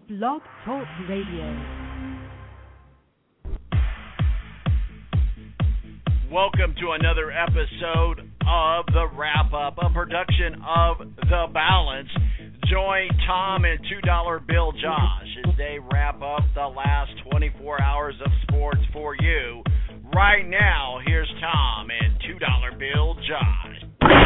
Blog Talk Radio. Welcome to another episode of The Wrap-Up, a production of The Balance. Join Tom and $2 Bill Josh as they wrap up the last 24 hours of sports for you. Right now, here's Tom and $2 Bill Josh.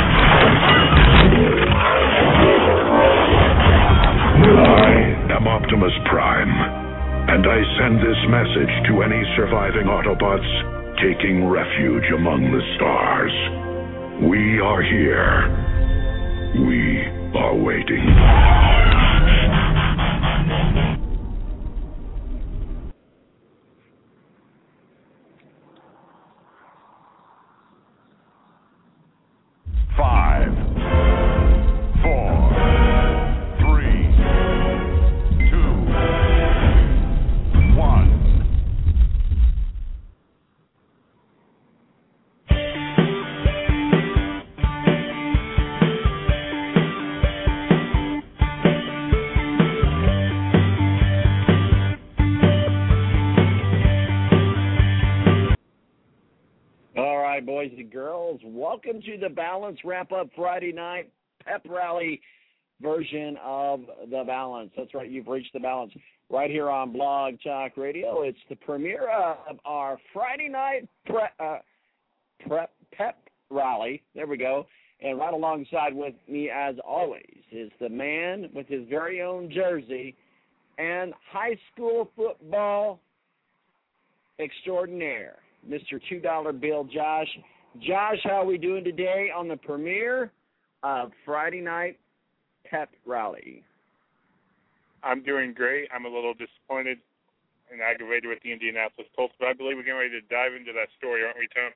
I am Optimus Prime, and I send this message to any surviving Autobots taking refuge among the stars. We are here. We are waiting. 5, 4, 3, 2, 1. Boys and girls, welcome to the Balance Wrap-Up Friday night pep rally version of The Balance. That's right, you've reached The Balance right here on Blog Talk Radio. It's the premiere of our Friday night pep rally. There we go. And right alongside with me, as always, is the man with his very own jersey and high school football extraordinaire, Mr. $2 Bill Josh. Josh, how are we doing today on the premiere of Friday Night Pep Rally? I'm doing great. I'm a little disappointed and aggravated with the Indianapolis Colts, but I believe we're getting ready to dive into that story, aren't we, Tom?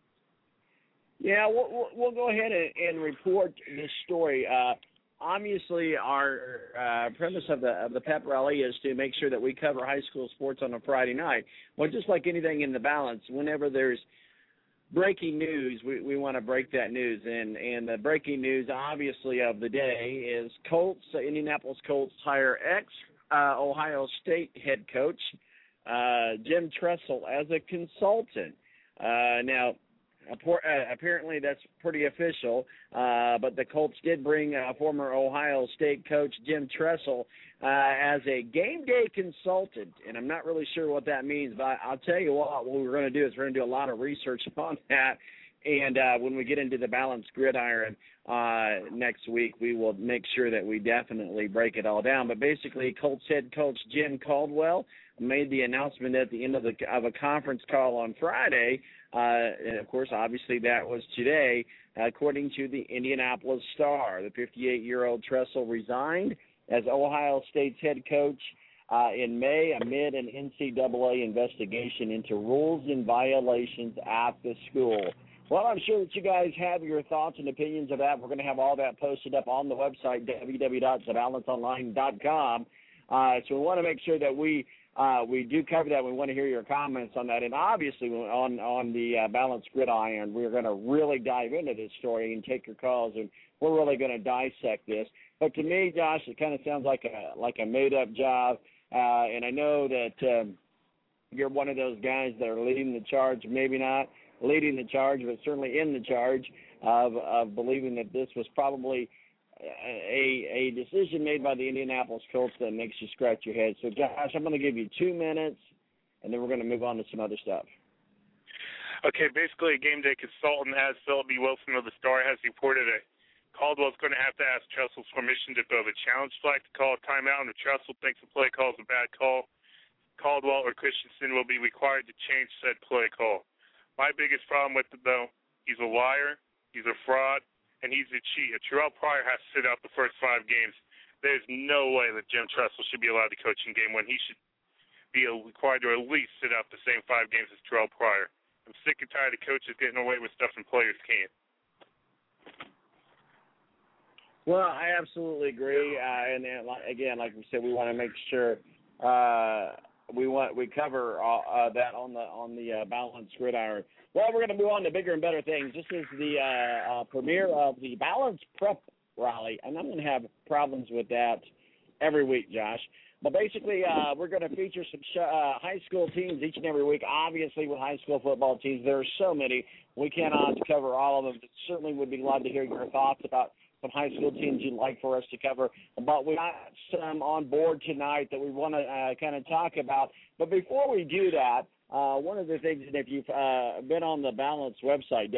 Yeah, we'll go ahead and report this story. Obviously, our premise of the pep rally is to make sure that we cover high school sports on a Friday night. Well, just like anything in the balance, whenever there's breaking news, we want to break that news. And the breaking news, obviously, of the day is Indianapolis Colts hire ex-Ohio State head coach Jim Tressel as a consultant. Now, apparently that's pretty official, but the Colts did bring former Ohio State coach Jim Tressel as a game day consultant, and I'm not really sure what that means, but I'll tell you what we're going to do is we're going to do a lot of research on that, and when we get into the Balanced Gridiron next week, we will make sure that we definitely break it all down. But basically, Colts head coach Jim Caldwell made the announcement at the end of a conference call on Friday, and of course, obviously that was today. According to the Indianapolis Star, the 58-year-old Tressel resigned as Ohio State's head coach in May amid an NCAA investigation into rules and violations at the school. Well, I'm sure that you guys have your thoughts and opinions of that. We're going to have all that posted up on the website, www.thebalanceonline.com. So we want to make sure that we do cover that. We want to hear your comments on that. And obviously on the Balanced Gridiron, we're going to really dive into this story and take your calls, and we're really going to dissect this. But to me, Josh, it kind of sounds like a made-up job. And I know that you're one of those guys that are leading the charge, maybe not leading the charge, but certainly in the charge of believing that this was probably a decision made by the Indianapolis Colts that makes you scratch your head. So, Josh, I'm going to give you 2 minutes, and then we're going to move on to some other stuff. Okay, basically a game day consultant, as Philip B. Wilson of the Star has reported it. Caldwell's going to have to ask Tressel's permission to throw the challenge flag to call a timeout, and if Tressel thinks the play call is a bad call, Caldwell or Christensen will be required to change said play call. My biggest problem with it, though, he's a liar, he's a fraud, and he's a cheat. Terrell Pryor has to sit out the first 5 games. There's no way that Jim Tressel should be allowed to coach in game 1. He should be required to at least sit out the same 5 games as Terrell Pryor. I'm sick and tired of coaches getting away with stuff and players can't. Well, I absolutely agree. And again, like we said, we want to make sure we cover that on the Balanced Gridiron. Well, we're going to move on to bigger and better things. This is the premiere of the Balanced Prep Rally, and I'm going to have problems with that every week, Josh. But basically, we're going to feature some high school teams each and every week. Obviously, with high school football teams, there are so many. We cannot cover all of them. But certainly would be glad to hear your thoughts about some high school teams you'd like for us to cover. But we got some on board tonight that we want to kind of talk about. But before we do that, one of the things, and if you've been on the Balance website,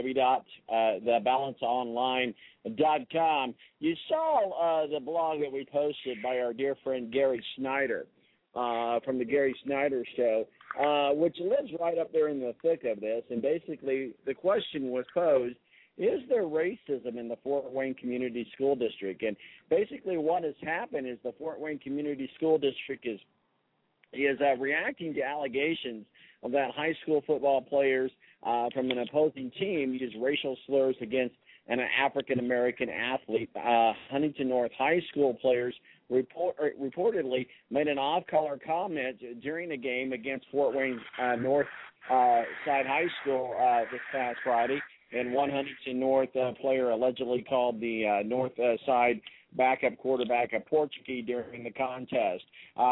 thebalanceonline.com, you saw the blog that we posted by our dear friend Gary Snyder from the Gary Snyder Show, which lives right up there in the thick of this. And basically the question was posed, is there racism in the Fort Wayne Community School District? And basically what has happened is the Fort Wayne Community School District is reacting to allegations of that high school football players from an opposing team use racial slurs against an African-American athlete. Huntington North High School players reportedly made an off-color comment during a game against Fort Wayne North Side High School this past Friday, and one Huntington North player allegedly called the North Side backup quarterback a Portuguese during the contest.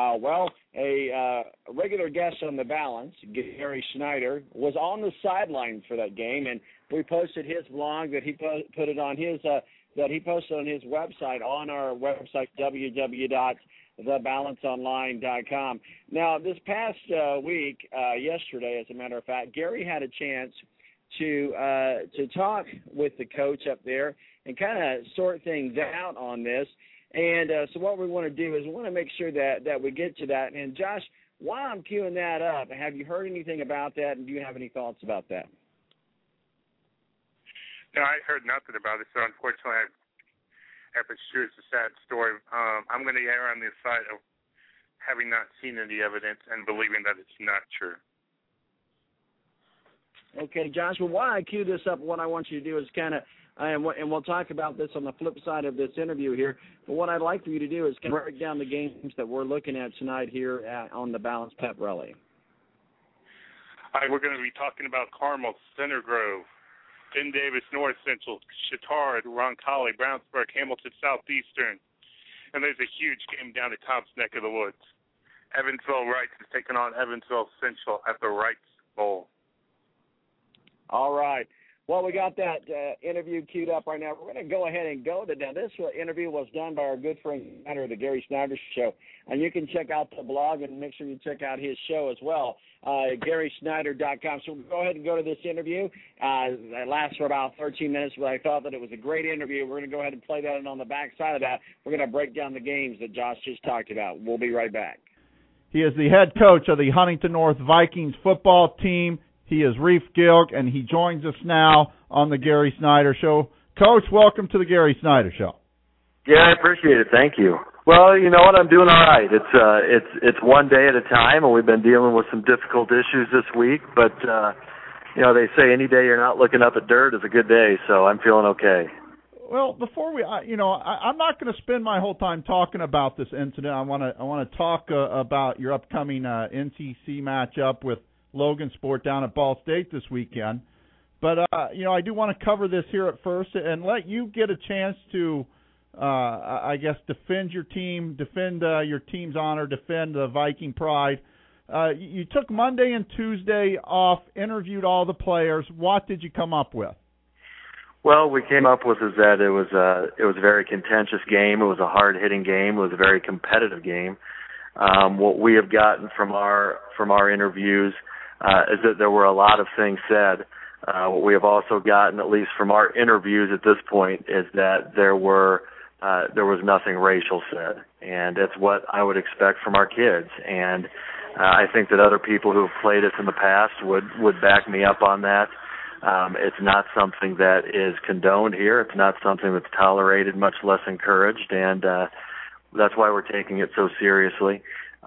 A regular guest on the Balance, Gary Snyder, was on the sidelines for that game, and we posted his blog that he posted on his website, on our website, www.thebalanceonline.com. Now, this past week, yesterday, as a matter of fact, Gary had a chance to talk with the coach up there and kind of sort things out on this. And so what we want to do is we want to make sure that we get to that. And, Josh, while I'm queuing that up, have you heard anything about that, and do you have any thoughts about that? No, I heard nothing about it, so unfortunately, if it's true, it's a sad story. I'm going to err on the side of having not seen any evidence and believing that it's not true. Okay, Josh, well, while I cue this up, what I want you to do is kind of, and we'll talk about this on the flip side of this interview here, but what I'd like for you to do is kind of break down the games that we're looking at tonight here on the Balance Pep Rally. All right, we're going to be talking about Carmel, Center Grove, Penn Davis, North Central, Chittard, Roncalli, Brownsburg, Hamilton, Southeastern, and there's a huge game down at Tom's neck of the woods. Evansville Wrights is taking on Evansville Central at the Wrights Bowl. All right. Well, we got that interview queued up right now. We're going to go ahead and go to that. This interview was done by our good friend Snyder of the Gary Snyder Show, and you can check out the blog and make sure you check out his show as well, GarySnyder.com. So we'll go ahead and go to this interview. It lasts for about 13 minutes, but I thought that it was a great interview. We're going to go ahead and play that, and on the back side of that, we're going to break down the games that Josh just talked about. We'll be right back. He is the head coach of the Huntington North Vikings football team. He is Reef Gilg, and he joins us now on the Gary Snyder Show. Coach, welcome to the Gary Snyder Show. Yeah, I appreciate it. Thank you. Well, you know what? I'm doing all right. It's one day at a time, and we've been dealing with some difficult issues this week. But they say any day you're not looking up at dirt is a good day, so I'm feeling okay. Well, before we, I'm not going to spend my whole time talking about this incident. I want to talk about your upcoming NCC matchup with Logan Sport down at Ball State this weekend. But, I do want to cover this here at first and let you get a chance to, defend your team, defend your team's honor, defend the Viking pride. You took Monday and Tuesday off, interviewed all the players. What did you come up with? Well, we came up with is that it was a very contentious game. It was a hard-hitting game. It was a very competitive game. What we have gotten from our interviews is that there were a lot of things said. What we have also gotten, at least from our interviews at this point, is that there was nothing racial said, and it's what I would expect from our kids. And I think that other people who have played us in the past would back me up on that. It's not something that is condoned here. It's not something that's tolerated, much less encouraged, and that's why we're taking it so seriously.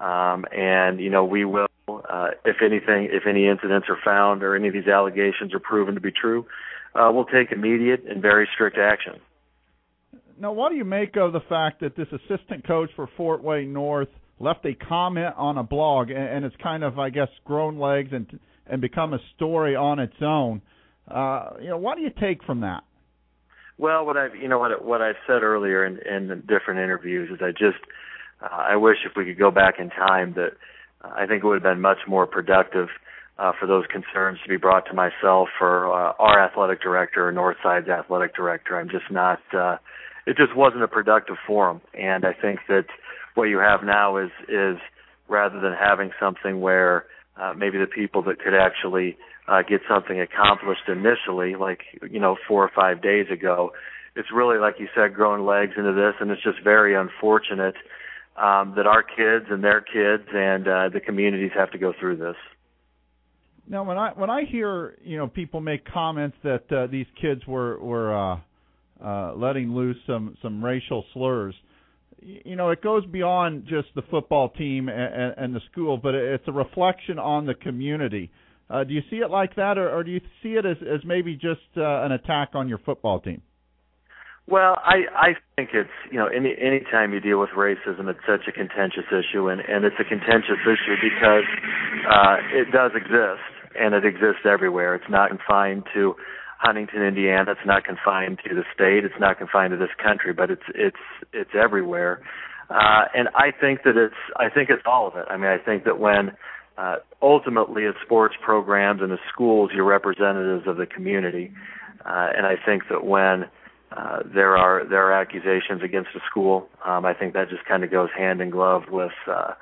We will, if any incidents are found or any of these allegations are proven to be true, we'll take immediate and very strict action. Now, what do you make of the fact that this assistant coach for Fort Wayne North left a comment on a blog, and it's kind of, grown legs and become a story on its own? What do you take from that? Well, what I've said earlier in different interviews is I wish if we could go back in time that I think it would have been much more productive for those concerns to be brought to myself or our athletic director or Northside's athletic director. I'm just not, it just wasn't a productive forum. And I think that what you have now is rather than having something where maybe the people that could actually get something accomplished initially, like, 4 or 5 days ago, it's really, like you said, growing legs into this, and it's just very unfortunate that our kids and their kids and the communities have to go through this. Now, when I hear people make comments that these kids were letting loose some racial slurs, it goes beyond just the football team and the school, but it's a reflection on the community. Do you see it like that, or do you see it as maybe just an attack on your football team? Well, I think it's, any time you deal with racism, it's such a contentious issue, and it's a contentious issue because it does exist, and it exists everywhere. It's not confined to Huntington, Indiana. It's not confined to the state. It's not confined to this country, but it's everywhere. And I think it's all of it. I mean, I think that when ultimately as sports programs and as schools, you're representatives of the community, and I think that when there are accusations against a school, I think that just kind of goes hand in glove with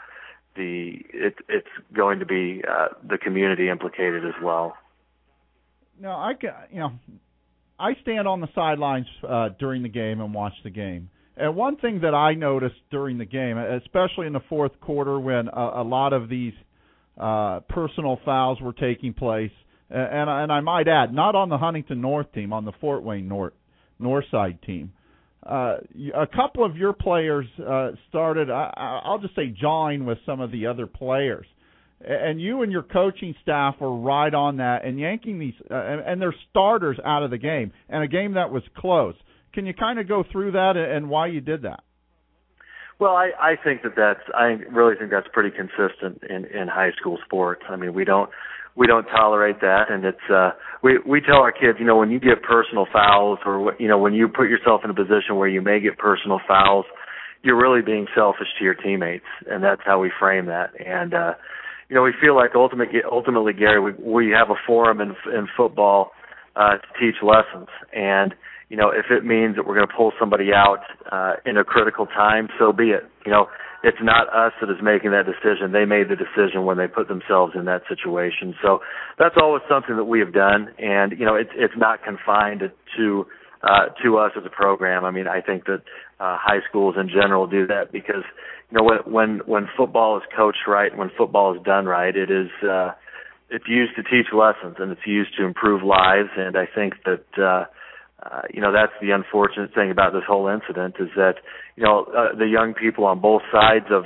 it's going to be the community implicated as well. No, I stand on the sidelines during the game and watch the game. And one thing that I noticed during the game, especially in the fourth quarter when a lot of these personal fouls were taking place, and I might add, not on the Huntington North team, on the Fort Wayne Northside team. A couple of your players started, I'll just say, jawing with some of the other players. And you and your coaching staff were right on that and yanking these, and their starters out of the game, and a game that was close. Can you kind of go through that and why you did that? Well, I think I really think that's pretty consistent in high school sports. I mean, we don't tolerate that, and it's we tell our kids, when you get personal fouls or when you put yourself in a position where you may get personal fouls, you're really being selfish to your teammates, and that's how we frame that. And we feel like ultimately, Gary, we have a forum in football to teach lessons, and if it means that we're going to pull somebody out in a critical time, so be it. It's not us that is making that decision. They made the decision when they put themselves in that situation. So that's always something that we have done, and it's not confined to us as a program. I mean, I think that high schools in general do that because when football is coached right and when football is done right, it's used to teach lessons and it's used to improve lives. And I think that that's the unfortunate thing about this whole incident is that the young people on both sides of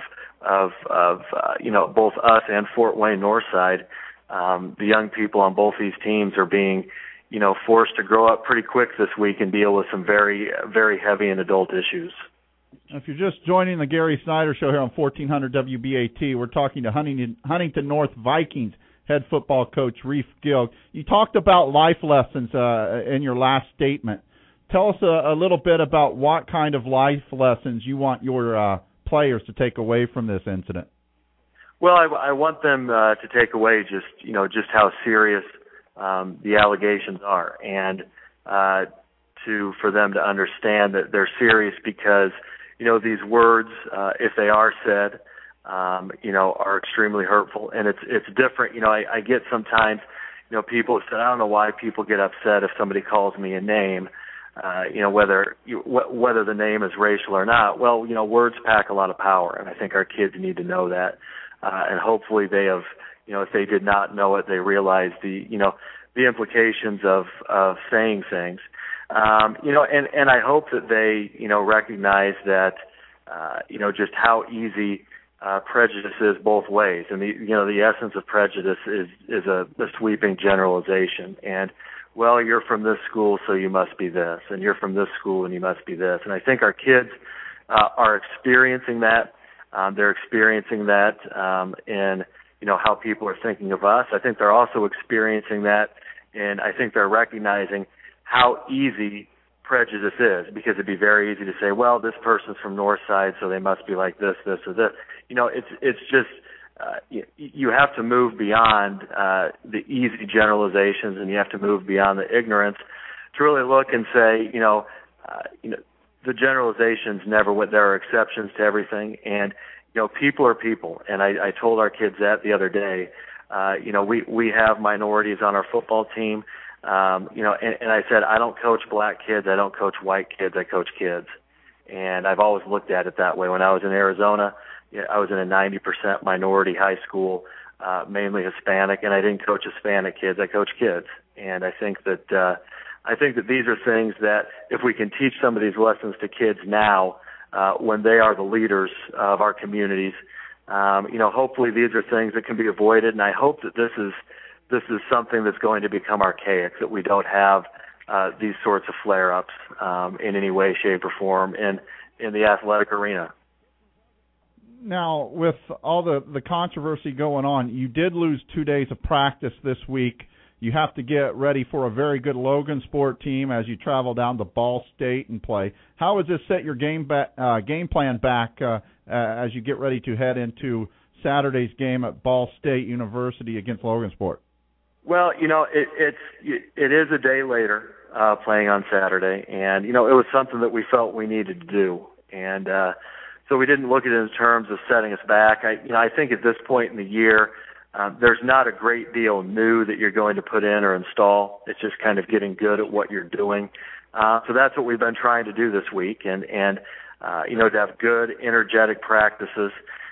both us and Fort Wayne Northside, the young people on both these teams are being forced to grow up pretty quick this week and deal with some very, very heavy and adult issues. If you're just joining the Gary Snyder Show here on 1400 WBAT, we're talking to Huntington North Vikings head football coach Reef Gill. You talked about life lessons in your last statement. Tell us a little bit about what kind of life lessons you want your players to take away from this incident. Well, I want them to take away just how serious the allegations are, and for them to understand that they're serious because these words, if they are said, are extremely hurtful, and it's different. I get sometimes, people say, I don't know why people get upset if somebody calls me a name, whether the name is racial or not. Well, words pack a lot of power, and I think our kids need to know that, and hopefully they have, if they did not know it, they realize the implications of saying things, and I hope that they, recognize that, just how easy prejudice is both ways, and the essence of prejudice is a sweeping generalization. And you're from this school, so you must be this, and you're from this school, and you must be this. And I think our kids are experiencing that. They're experiencing that in how people are thinking of us. I think they're also experiencing that, and I think they're recognizing how easy prejudice is, because it'd be very easy to say, well, this person's from North Side, so they must be like this, this, or this. It's just you have to move beyond the easy generalizations, and you have to move beyond the ignorance to really look and say, the generalizations never went. There are exceptions to everything, and people are people. And I told our kids that the other day. We have minorities on our football team. And I said, I don't coach black kids, I don't coach white kids, I coach kids. And I've always looked at it that way. When I was in Arizona, I was in a 90% minority high school, mainly Hispanic, and I didn't coach Hispanic kids, I coach kids. And I think that these are things that if we can teach some of these lessons to kids now, when they are the leaders of our communities, hopefully these are things that can be avoided. And I hope that this is something that's going to become archaic, that we don't have these sorts of flare-ups in any way, shape, or form in the athletic arena. Now, with all the controversy going on, you did lose 2 days of practice this week. You have to get ready for a very good Logansport team as you travel down to Ball State and play. How has this set your game plan back as you get ready to head into Saturday's game at Ball State University against Logansport? Well, it is a day later playing on Saturday, and it was something that we felt we needed to do, and so we didn't look at it in terms of setting us back. I think at this point in the year, there's not a great deal new that you're going to put in or install. It's just kind of getting good at what you're doing. So that's what we've been trying to do this week, and to have good, energetic practices.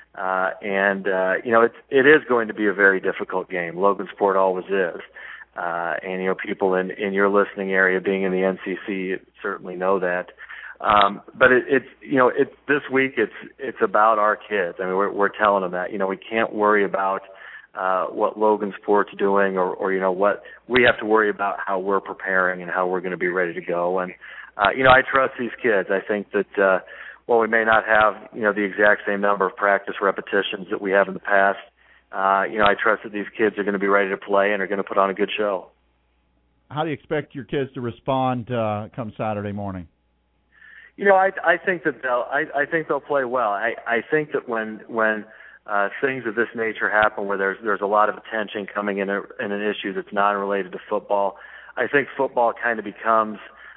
It is going to be a very difficult game. Logansport always is. And people in your listening area, being in the NCC, certainly know that. But this week it's about our kids. I mean, we're telling them that, we can't worry about what Logansport's doing or what we have to worry about, how we're preparing and how we're going to be ready to go. And I trust these kids. I think that while we may not have the exact same number of practice repetitions that we have in the past, I trust that these kids are going to be ready to play and are going to put on a good show. How do you expect your kids to respond come Saturday morning? I think that they'll play well. I think that when things of this nature happen, where there's a lot of attention coming in an issue that's non-related to football, I think football kind of becomes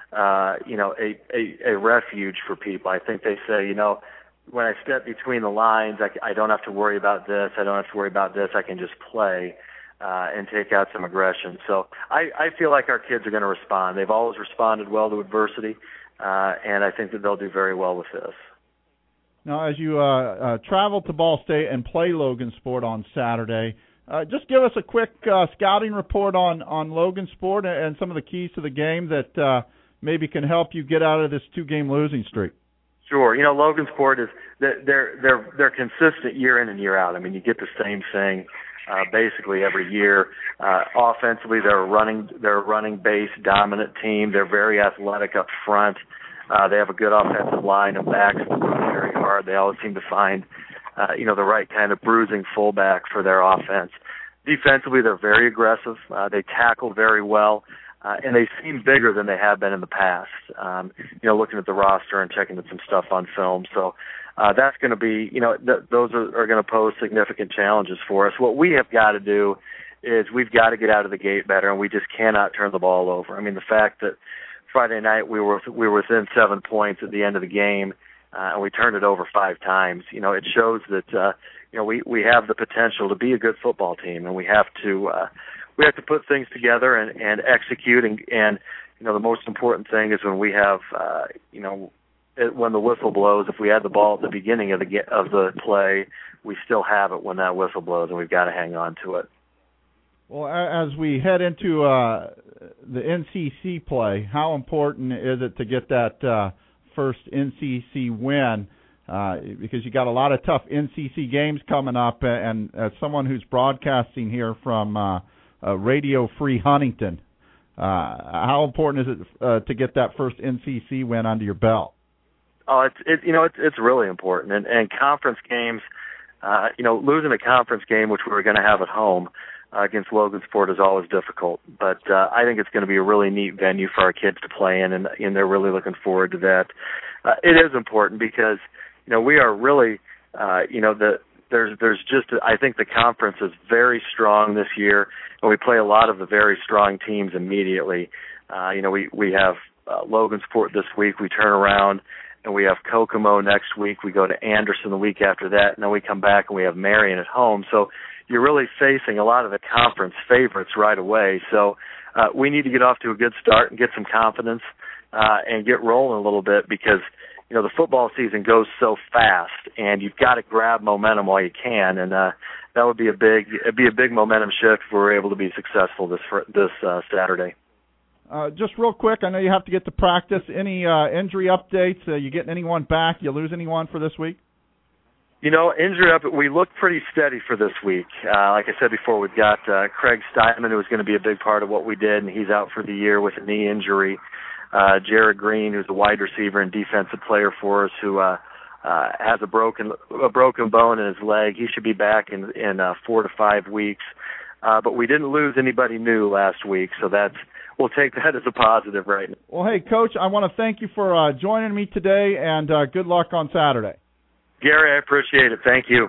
a refuge for people. I think they say, when I step between the lines, I don't have to worry about this, I don't have to worry about this, I can just play and take out some aggression. So I feel like our kids are going to respond. They've always responded well to adversity, and I think that they'll do very well with this. Now, as you travel to Ball State and play Logansport on Saturday, just give us a quick scouting report on Logansport and some of the keys to the game that maybe can help you get out of this 2-game losing streak. Sure. Logansport is they're consistent year in and year out. I mean, you get the same thing basically every year. Offensively, they're a running base dominant team. They're very athletic up front. They have a good offensive line and backs that run very hard. They always seem to find the right kind of bruising fullback for their offense. Defensively, they're very aggressive. They tackle very well. And they seem bigger than they have been in the past, looking at the roster and checking some stuff on film. So that's going to be, those are going to pose significant challenges for us. What we have got to do is we've got to get out of the gate better, and we just cannot turn the ball over. I mean, the fact that Friday night we were within 7 points at the end of the game, and we turned it over 5 times. It shows that we have the potential to be a good football team, and we have to put things together and execute. And the most important thing is when we have when the whistle blows. If we had the ball at the beginning of the play, we still have it when that whistle blows, and we've got to hang on to it. Well, as we head into the NCC play, how important is it to get that first NCC win? Because you got a lot of tough NCC games coming up, and as someone who's broadcasting here from Radio Free Huntington, how important is it to get that first NCC win under your belt? Oh, it's really important, and conference games. Losing a conference game, which we were going to have at home, against Logansport is always difficult. But I think it's going to be a really neat venue for our kids to play in, and they're really looking forward to that. It is important because, we are really, there's just, I think the conference is very strong this year, and we play a lot of the very strong teams immediately. We have Logansport this week. We turn around, and we have Kokomo next week. We go to Anderson the week after that, and then we come back and we have Marion at home. So you're really facing a lot of the conference favorites right away. So we need to get off to a good start and get some confidence and get rolling a little bit because, the football season goes so fast, and you've got to grab momentum while you can, and that would be a big momentum shift if we're able to be successful this Saturday. Just real quick, I know you have to get to practice. Any injury updates? You getting anyone back? You lose anyone for this week? Injury up, we look pretty steady for this week. Like I said before, we've got Craig Steinman, who is going to be a big part of what we did, and he's out for the year with a knee injury. Jared Green, who's a wide receiver and defensive player for us, who has a broken bone in his leg. He should be back in 4 to 5 weeks. But we didn't lose anybody new last week, so we'll take that as a positive right now. Well, hey, Coach, I want to thank you for joining me today, and good luck on Saturday. Gary, I appreciate it. Thank you.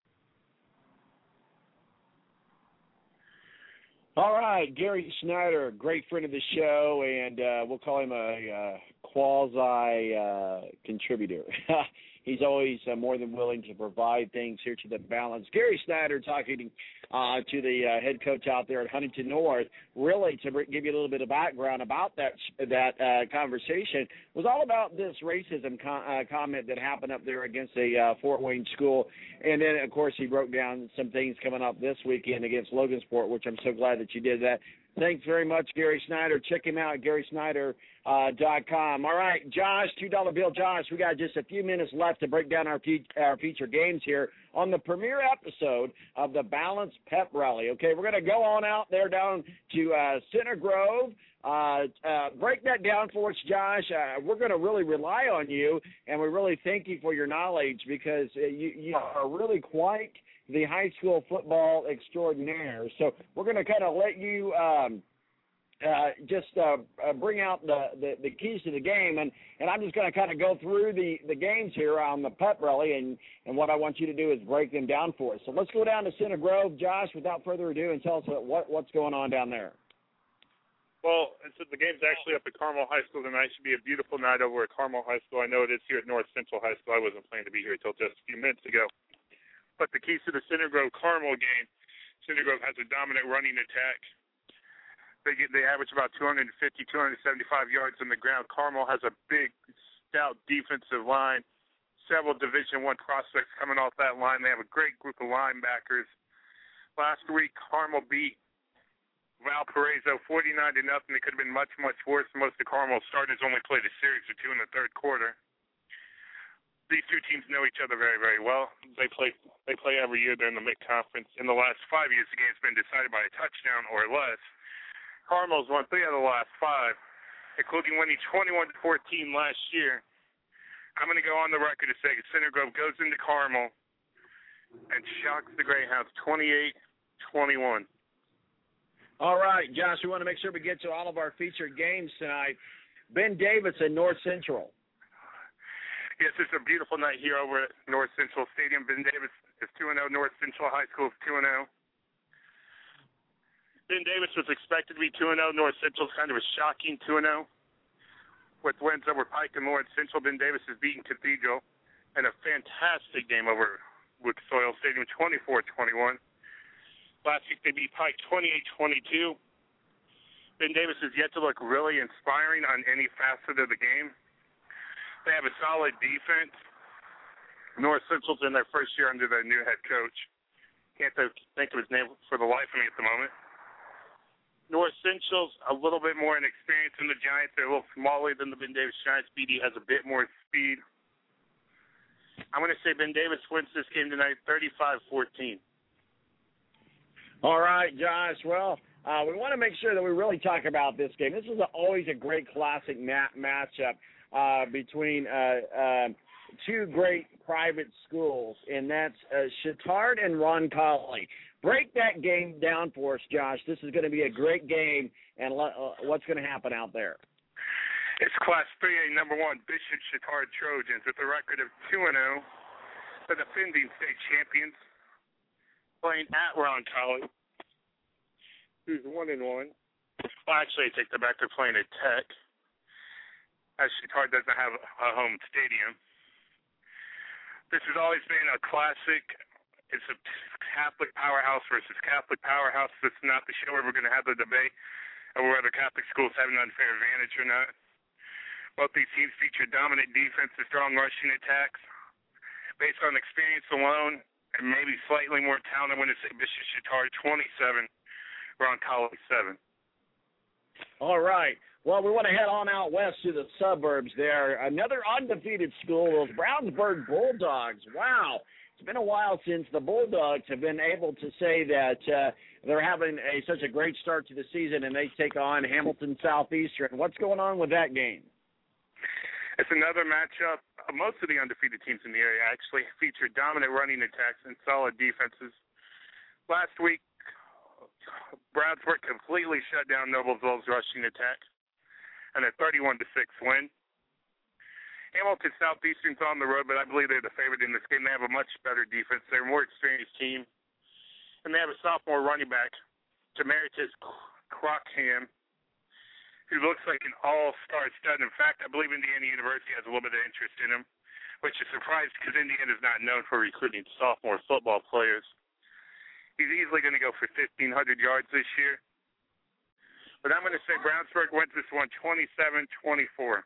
All right, Gary Snyder, great friend of the show, and we'll call him a quasi-contributor. He's always more than willing to provide things here to the balance. Gary Snyder talking to the head coach out there at Huntington North, really to give you a little bit of background about that conversation, was all about this racism comment that happened up there against a Fort Wayne school. And then, of course, he broke down some things coming up this weekend against Logansport, which I'm so glad that you did that. Thanks very much, Gary Snyder. Check him out at GarySnyder.com. All right, Josh, $2 bill Josh, we got just a few minutes left to break down our feature games here on the premiere episode of the Balance Pep Rally. Okay, we're going to go on out there down to Center Grove. Break that down for us, Josh. We're going to really rely on you, and we really thank you for your knowledge because you are really quite the high school football extraordinaire. So we're going to kind of let you bring out the keys to the game, and I'm just going to kind of go through the games here on the Pep Rally, and what I want you to do is break them down for us. So let's go down to Center Grove, Josh, without further ado, and tell us what's going on down there. Well, the game's actually up at Carmel High School tonight. It should be a beautiful night over at Carmel High School. I know it is here at North Central High School. I wasn't planning to be here until just a few minutes ago. But the keys to the Center Grove Carmel game, Center Grove has a dominant running attack. They average about 250, 275 yards on the ground. Carmel has a big, stout defensive line. Several Division I prospects coming off that line. They have a great group of linebackers. Last week, Carmel beat Valparaiso 49-0. It could have been much, much worse. Most of Carmel's starters only played a series or two in the third quarter. These two teams know each other very, very well. They play every year. They're in the mid-conference. In the last 5 years, the game's been decided by a touchdown or less. Carmel's won 3 out of the last 5, including winning 21-14 last year. I'm going to go on the record to say that Center Grove goes into Carmel and shocks the Greyhounds 28-21. All right, Josh, we want to make sure we get to all of our featured games tonight. Ben Davis and North Central. Yes, it's a beautiful night here over at North Central Stadium. Ben Davis is 2-0. North Central High School is 2-0. Ben Davis was expected to be 2-0. North Central is kind of a shocking 2-0. With wins over Pike and Lawrence Central, Ben Davis has beaten Cathedral in a fantastic game over with Soil Stadium, 24-21. Last week they beat Pike 28-22. Ben Davis has yet to look really inspiring on any facet of the game. They have a solid defense. North Central's in their first year under their new head coach. Can't think of his name for the life of me at the moment. North Central's a little bit more inexperienced than the Giants. They're a little smaller than the Ben Davis Giants. BD has a bit more speed. I'm going to say Ben Davis wins this game tonight 35-14. All right, Josh. Well, we want to make sure that we really talk about this game. This is always a great classic matchup between two great private schools, and that's Chatard and Roncalli. Break that game down for us, Josh. This is going to be a great game, and what's going to happen out there? It's Class 3A number 1 Bishop Chatard Trojans with a record of 2-0, the defending state champions, playing at Roncalli, who's 1-1. Well, actually, I take that back. They're playing at Tech, as Chatard doesn't have a home stadium. This has always been a classic. It's a Catholic powerhouse versus Catholic powerhouse. This is not the show where we're going to have the debate of whether Catholic schools have an unfair advantage or not. Both these teams feature dominant defense and strong rushing attacks. Based on experience alone, and maybe slightly more talent, when it's Bishop Chatard 27, Roncalli 7. All right. Well, we want to head on out west to the suburbs there. Another undefeated school, those Brownsburg Bulldogs. Wow. It's been a while since the Bulldogs have been able to say that they're having such a great start to the season, and they take on Hamilton Southeastern. What's going on with that game? It's another matchup. Most of the undefeated teams in the area actually feature dominant running attacks and solid defenses. Last week, Brownsburg completely shut down Noblesville's rushing attack and a 31-6 win. Hamilton Southeastern's on the road, but I believe they're the favorite in this game. They have a much better defense. They're a more experienced team. And they have a sophomore running back, Demaritus Crockham, who looks like an all-star stud. In fact, I believe Indiana University has a little bit of interest in him, which is surprised because Indiana is not known for recruiting sophomore football players. He's easily going to go for 1,500 yards this year. But I'm going to say Brownsburg wins this one 27-24.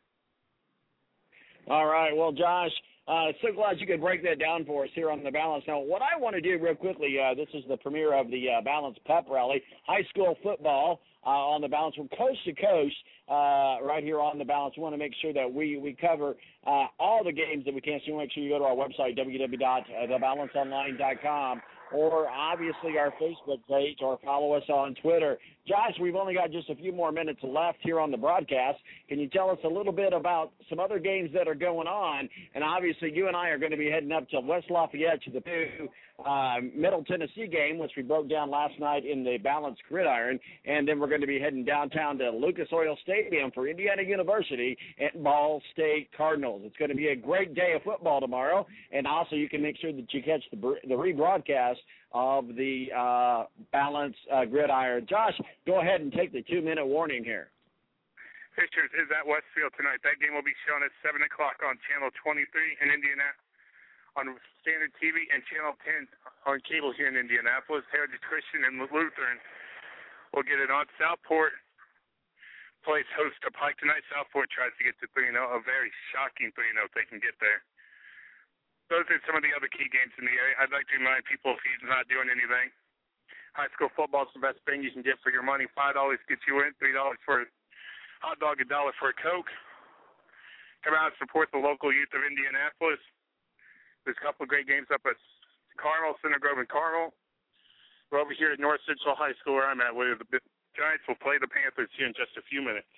All right. Well, Josh, so glad you could break that down for us here on The Balance. Now, what I want to do real quickly, this is the premiere of the Balance Pep Rally, high school football on The Balance from coast to coast right here on The Balance. We want to make sure that we cover all the games that we can, so make sure you go to our website, www.thebalanceonline.com, or obviously our Facebook page, or follow us on Twitter. Josh, we've only got just a few more minutes left here on the broadcast. Can you tell us a little bit about some other games that are going on? And obviously you and I are going to be heading up to West Lafayette to the Middle Tennessee game, which we broke down last night in the Balance Gridiron. And then we're going to be heading downtown to Lucas Oil Stadium for Indiana University and Ball State Cardinals. It's going to be a great day of football tomorrow. And also you can make sure that you catch the rebroadcast of the Balance Gridiron. Josh, go ahead and take the 2-minute warning here. Pictures is at Westfield tonight. That game will be shown at 7 o'clock on Channel 23 in Indianapolis, on Standard TV, and Channel 10 on cable here in Indianapolis. Heritage Christian and Lutheran will get it on. Southport plays host to Pike tonight. Southport tries to get to 3-0, a very shocking 3-0 if they can get there. Those are some of the other key games in the area. I'd like to remind people, if he's not doing anything, high school football is the best thing you can get for your money. $5 gets you in, $3 for a hot dog, $1 for a Coke. Come out and support the local youth of Indianapolis. There's a couple of great games up at Carmel, Center Grove, and Carmel. We're over here at North Central High School, where I'm at, where the Giants will play the Panthers here in just a few minutes.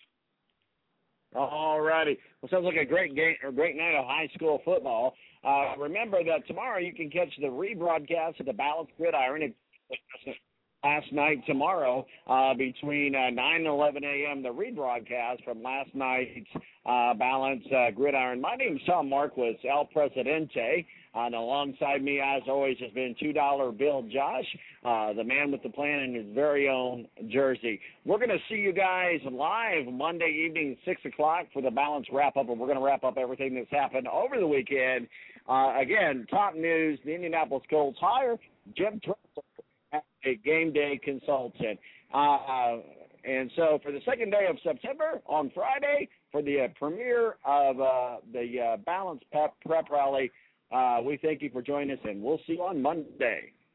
All righty. Well, sounds like a great game or great night of high school football. Remember that tomorrow you can catch the rebroadcast of the Balance Gridiron last night tomorrow between 9 and 11 a.m. the rebroadcast from last night's Balance Gridiron. My name is Tom Marquis, El Presidente, and alongside me, as always, has been $2 Bill Josh, the man with the plan in his very own jersey. We're going to see you guys live Monday evening, 6 o'clock for the Balance wrap-up, and we're going to wrap up everything that's happened over the weekend. Again, top news, the Indianapolis Colts hire Jim Tressel, a game day consultant. And so for the second day of September, on Friday, for the premiere of the Balance Prep Rally, we thank you for joining us, and we'll see you on Monday.